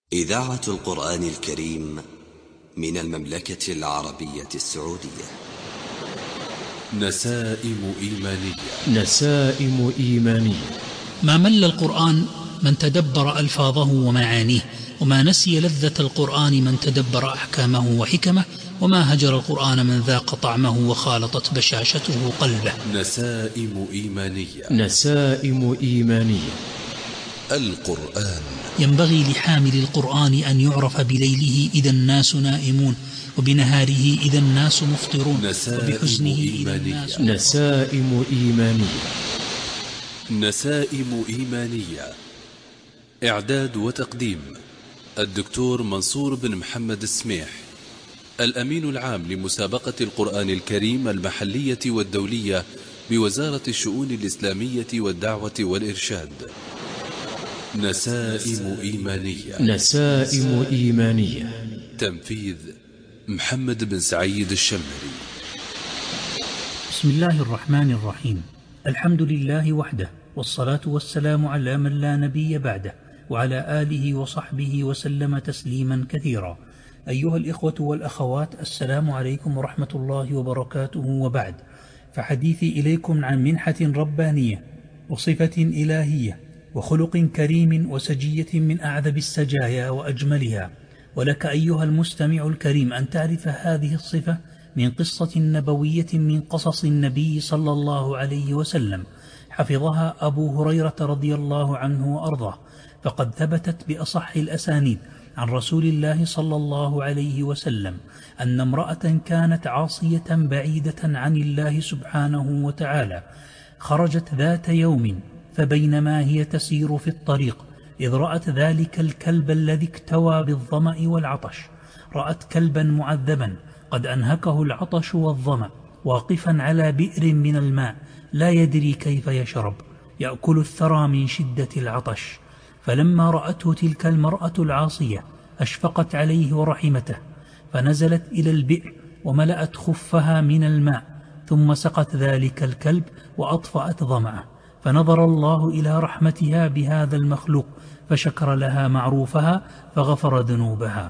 إذاعة القرآن الكريم من المملكة العربية السعودية. نسائم إيمانية. نسائم إيمانية. ما مل القرآن من تدبر ألفاظه ومعانيه، وما نسي لذة القرآن من تدبر أحكامه وحكمه، وما هجر القرآن من ذاق طعمه وخالطت بشاشته قلبه. نسائم إيمانية. نسائم إيمانية. القرآن ينبغي لحامل القرآن أن يعرف بليله إذا الناس نائمون، وبنهاره إذا الناس مفطرون، وبحزنه إذا الناس. نسائم إيمانية. نسائم إيمانية. إعداد وتقديم الدكتور منصور بن محمد السميح، الأمين العام لمسابقة القرآن الكريم المحلية والدولية بوزارة الشؤون الإسلامية والدعوة والإرشاد. نسائم إيمانية. نسائم إيمانية. تنفيذ محمد بن سعيد الشمري. بسم الله الرحمن الرحيم. الحمد لله وحده، والصلاة والسلام على من لا نبي بعده، وعلى آله وصحبه وسلم تسليما كثيرا. أيها الإخوة والأخوات، السلام عليكم ورحمة الله وبركاته. وبعد، فحديثي إليكم عن منحة ربانية وصفة إلهية وخلق كريم وسجية من أعذب السجايا وأجملها. ولك أيها المستمع الكريم أن تعرف هذه الصفة من قصة نبوية من قصص النبي صلى الله عليه وسلم، حفظها أبو هريرة رضي الله عنه وأرضاه، فقد ثبتت بأصح الأسانيد عن رسول الله صلى الله عليه وسلم أن امرأة كانت عاصية بعيدة عن الله سبحانه وتعالى خرجت ذات يوم، فبينما هي تسير في الطريق إذ رأت ذلك الكلب الذي اكتوى بالظمأ والعطش. رأت كلبا معذبا قد أنهكه العطش والظمأ واقفا على بئر من الماء لا يدري كيف يشرب، يأكل الثرى من شدة العطش. فلما رأته تلك المرأة العاصية أشفقت عليه ورحمته، فنزلت إلى البئر وملأت خفها من الماء، ثم سقت ذلك الكلب وأطفأت ظمأه. فنظر الله إلى رحمتها بهذا المخلوق فشكر لها معروفها فغفر ذنوبها.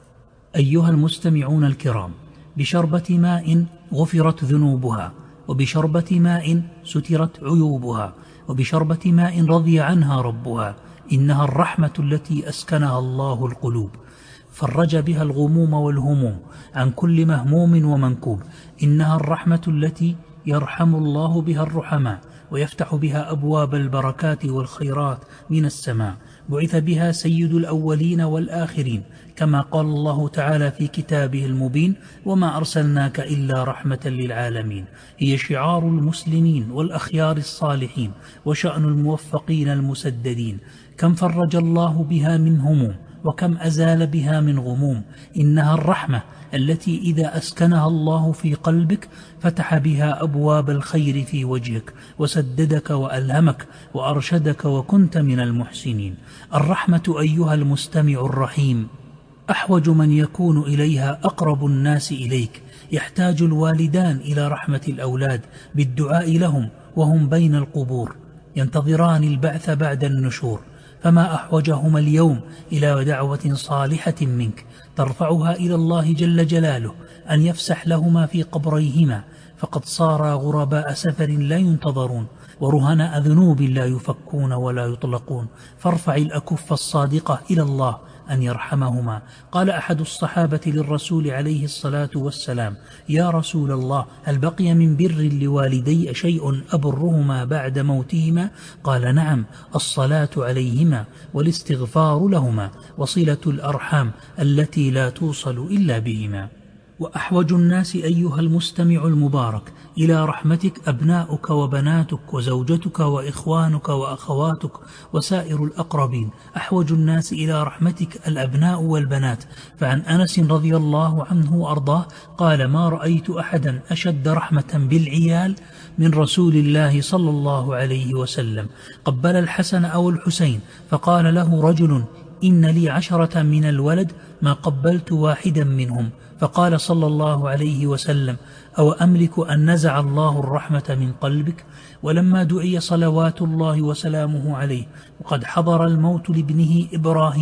أيها المستمعون الكرام، بشربة ماء غفرت ذنوبها، وبشربة ماء سترت عيوبها، وبشربة ماء رضي عنها ربها. إنها الرحمة التي أسكنها الله القلوب، فرج بها الغموم والهموم عن كل مهموم ومنكوب. إنها الرحمة التي يرحم الله بها الرحماء، ويفتح بها أبواب البركات والخيرات من السماء. بعث بها سيد الأولين والآخرين، كما قال الله تعالى في كتابه المبين: وما أرسلناك إلا رحمة للعالمين. هي شعار المسلمين والأخيار الصالحين، وشأن الموفقين المسددين. كم فرج الله بها من هموم، وكم أزال بها من غموم. إنها الرحمة التي إذا أسكنها الله في قلبك فتح بها أبواب الخير في وجهك، وسددك وألهمك وأرشدك، وكنت من المحسنين. الرحمة أيها المستمع الرحيم أحوج من يكون إليها أقرب الناس إليك. يحتاج الوالدان إلى رحمة الأولاد بالدعاء لهم وهم بين القبور ينتظران البعث بعد النشور، فما أحوجهما اليوم إلى دعوة صالحة منك ترفعها إلى الله جل جلاله أن يفسح لهما في قبريهما، فقد صارا غرباء سفر لا ينتظرون، ورهناء ذنوب لا يفكون ولا يطلقون. فارفع الأكف الصادقة إلى الله أن يرحمهما. قال أحد الصحابة للرسول عليه الصلاة والسلام: يا رسول الله، هل بقي من بر لوالدي شيء أبرهما بعد موتهما؟ قال: نعم، الصلاة عليهما والاستغفار لهما وصلة الأرحام التي لا توصل إلا بهما. وأحوج الناس أيها المستمع المبارك إلى رحمتك أبناؤك وبناتك وزوجتك وإخوانك وأخواتك وسائر الأقربين. أحوج الناس إلى رحمتك الأبناء والبنات. فعن أنس رضي الله عنه وأرضاه قال: ما رأيت أحدا أشد رحمة بالعيال من رسول الله صلى الله عليه وسلم. قبل الحسن أو الحسين فقال له رجل: إن لي 10 من الولد ما قبلت واحدا منهم. فقال صلى الله عليه وسلم: أو أملك أن نزع الله الرحمة من قلبك؟ ولما دعي صلوات الله وسلامه عليه وقد حضر الموت لابنه إبراهيم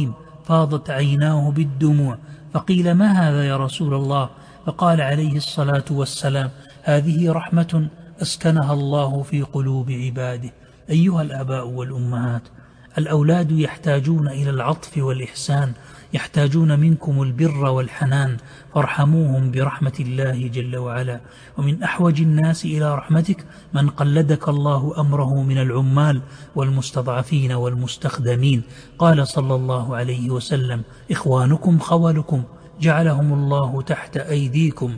فاضت عيناه بالدموع، فقيل: ما هذا يا رسول الله؟ فقال عليه الصلاة والسلام: هذه رحمة أسكنها الله في قلوب عباده. أيها الآباء والأمهات، الأولاد يحتاجون إلى العطف والإحسان، يحتاجون منكم البر والحنان، فارحموهم برحمة الله جل وعلا. ومن أحوج الناس إلى رحمتك من قلدك الله أمره من العمال والمستضعفين والمستخدمين. قال صلى الله عليه وسلم: إخوانكم خولكم جعلهم الله تحت أيديكم،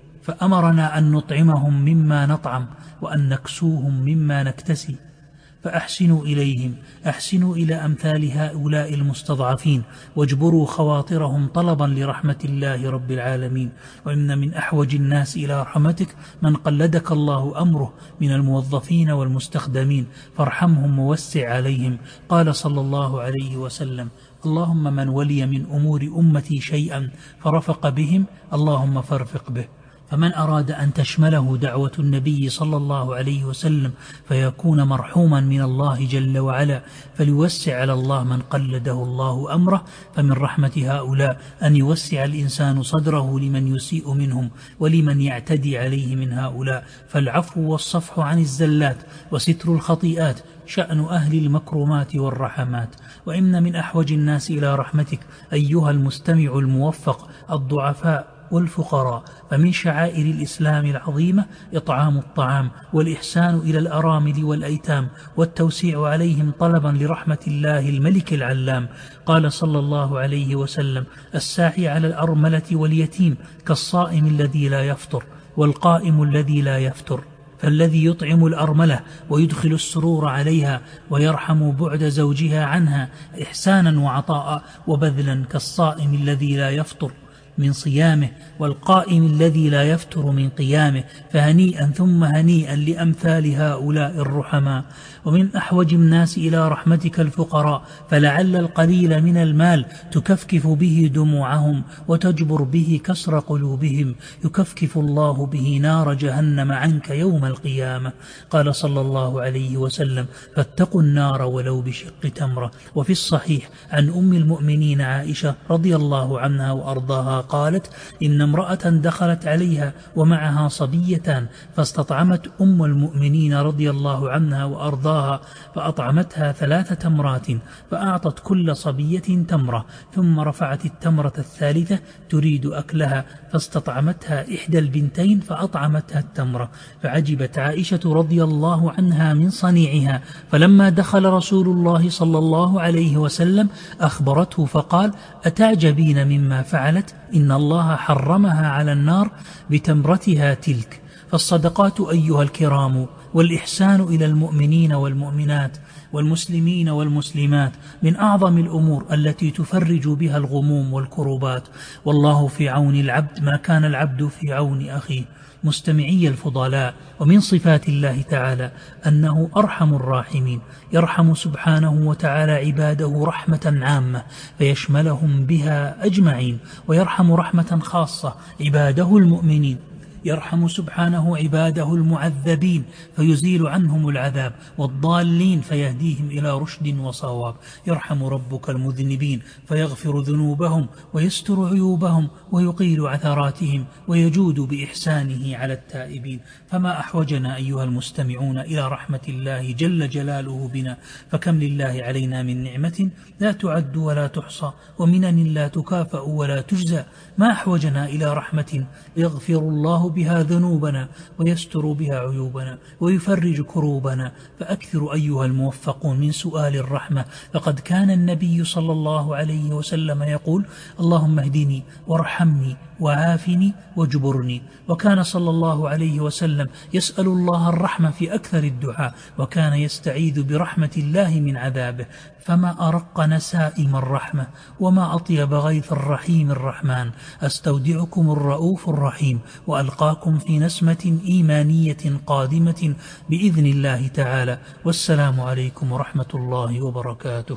فأمرنا أن نطعمهم مما نطعم وأن نكسوهم مما نكتسي، فأحسنوا إليهم، أحسنوا إلى أمثال هؤلاء المستضعفين، واجبروا خواطرهم طلبا لرحمة الله رب العالمين. وإن من أحوج الناس إلى رحمتك من قلدك الله أمره من الموظفين والمستخدمين، فارحمهم ووسع عليهم. قال صلى الله عليه وسلم: اللهم من ولي من أمور أمتي شيئا فرفق بهم اللهم فارفق به. فمن أراد أن تشمله دعوة النبي صلى الله عليه وسلم فيكون مرحوما من الله جل وعلا، فليوسع على الله من قلده الله أمره. فمن رحمة هؤلاء أن يوسع الإنسان صدره لمن يسيء منهم ولمن يعتدي عليه من هؤلاء، فالعفو والصفح عن الزلات وستر الخطيئات شأن أهل المكرمات والرحمات. وإن من أحوج الناس إلى رحمتك أيها المستمع الموفق الضعفاء والفقراء. فمن شعائر الإسلام العظيمة إطعام الطعام والإحسان إلى الأرامل والأيتام والتوسيع عليهم طلبا لرحمة الله الملك العلام. قال صلى الله عليه وسلم: الساعي على الأرملة واليتيم كالصائم الذي لا يفطر والقائم الذي لا يفتر. فالذي يطعم الأرملة ويدخل السرور عليها ويرحم بعد زوجها عنها إحسانا وعطاء وبذلا كالصائم الذي لا يفطر من صيامه والقائم الذي لا يفتر من قيامه. فهنيئا ثم هنيئا لأمثال هؤلاء الرحماء. ومن أحوج الناس إلى رحمتك الفقراء، فلعل القليل من المال تكفكف به دموعهم وتجبر به كسر قلوبهم، يكفكف الله به نار جهنم عنك يوم القيامة. قال صلى الله عليه وسلم: فاتقوا النار ولو بشق تمرة. وفي الصحيح عن أم المؤمنين عائشة رضي الله عنها وأرضاها قالت: إن امرأة دخلت عليها ومعها صبيتان، فاستطعمت أم المؤمنين رضي الله عنها وأرضاها فأطعمتها 3 تمرات، فأعطت كل صبية تمرة، ثم رفعت التمرة الثالثة تريد أكلها، فاستطعمتها إحدى البنتين فأطعمتها التمرة. فعجبت عائشة رضي الله عنها من صنيعها، فلما دخل رسول الله صلى الله عليه وسلم أخبرته فقال: أتعجبين مما فعلت؟ إن الله حرمها على النار بتمرتها تلك. فالصدقات أيها الكرام والإحسان إلى المؤمنين والمؤمنات والمسلمين والمسلمات من أعظم الأمور التي تفرج بها الغموم والكروبات. والله في عون العبد ما كان العبد في عون أخيه. مستمعي الفضلاء، ومن صفات الله تعالى أنه أرحم الراحمين، يرحم سبحانه وتعالى عباده رحمة عامة فيشملهم بها أجمعين، ويرحم رحمة خاصة عباده المؤمنين، يرحم سبحانه عباده المعذبين فيزيل عنهم العذاب، والضالين فيهديهم إلى رشد وصواب. يرحم ربك المذنبين فيغفر ذنوبهم ويستر عيوبهم ويقيل عثراتهم ويجود بإحسانه على التائبين. فما أحوجنا أيها المستمعون إلى رحمة الله جل جلاله بنا، فكم لله علينا من نعمة لا تعد ولا تحصى، ومنن لا تكافأ ولا تجزى. ما أحوجنا إلى رحمة يغفر الله بها ذنوبنا ويستر بها عيوبنا ويفرج كروبنا. فأكثر أيها الموفقون من سؤال الرحمة، فقد كان النبي صلى الله عليه وسلم يقول: اللهم اهدني وارحمني وعافني واجبرني. وكان صلى الله عليه وسلم يسأل الله الرحمة في أكثر الدعاء، وكان يستعيذ برحمة الله من عذابه. فما أرق نسائم الرحمة وما أطيب غيث الرحيم الرحمن. أستودعكم الرؤوف الرحيم، وألقاكم في نسمة إيمانية قادمة بإذن الله تعالى. والسلام عليكم ورحمة الله وبركاته.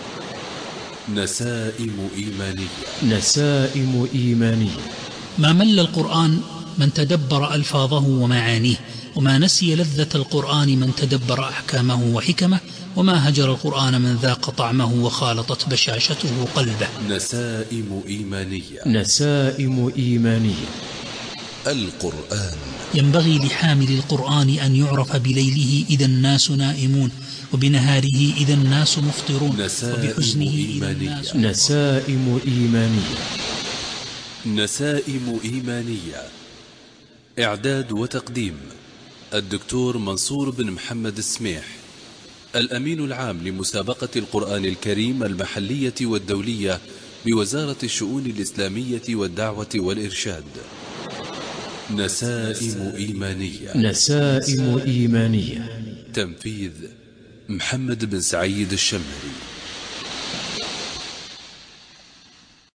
نسائم إيمانية. نسائم إيمانية. ما مل القرآن من تدبر ألفاظه ومعانيه، وما نسي لذة القرآن من تدبر أحكامه وحكمه، وما هجر القرآن من ذاق طعمه وخالطت بشاشته قلبه. نسائم إيمانية. نسائم إيمانية. القرآن ينبغي لحامل القرآن أن يعرف بليله إذا الناس نائمون، وبنهاره إذا الناس مفطرون، وبحزنه إذا الناس. نسائم إيمانية. نسائم إيمانية. إعداد وتقديم الدكتور منصور بن محمد السميح، الأمين العام لمسابقة القرآن الكريم المحلية والدولية بوزارة الشؤون الإسلامية والدعوة والإرشاد. نسائم إيمانية. نسائم إيمانية. تنفيذ محمد بن سعيد الشمري.